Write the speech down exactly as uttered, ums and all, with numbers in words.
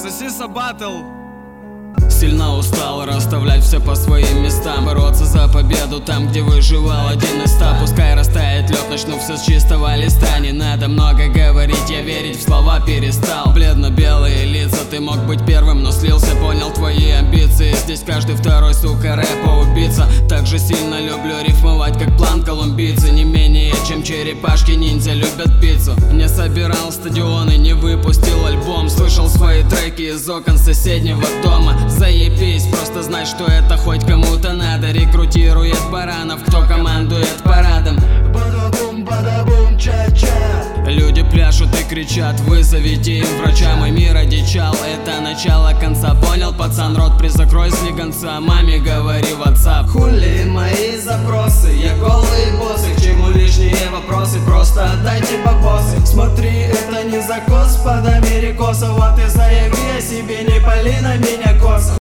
Сосиса Баттл. Сильно устал расставлять все по своим местам, бороться за победу там, где выживал один из ста. Пускай растает лед, начну все с чистого листа. Не надо много говорить, я верить в слова перестал. Бледно-белые лица, ты мог быть первым, но слился, понял твои амбиции. Здесь каждый второй, сука, рэпа убийца. Так же сильно люблю рифмовать, как план колумбийцы. Не менее, чем черепашки-ниндзя любят пиццу. Не собирал стадионы, не выпустил альбом. Слышал свои треки из окон соседнего дома. Заебись, просто знай, что это хоть кому-то надо. Рекрутирует баранов, кто командует парадом. Бада-бум, бада-бум, ча-ча. Люди пляшут и кричат, вызовите им врача. Мой мир одичал, это начало конца. Понял, пацан, рот призакрой слегонца. Маме говори в WhatsApp. Хули мои запросы, я голый босс. И к чему лишние вопросы, просто отдайте бабосы. Смотри, это не закос под америкосов, а ты заяви о себе, не пали на меня косо.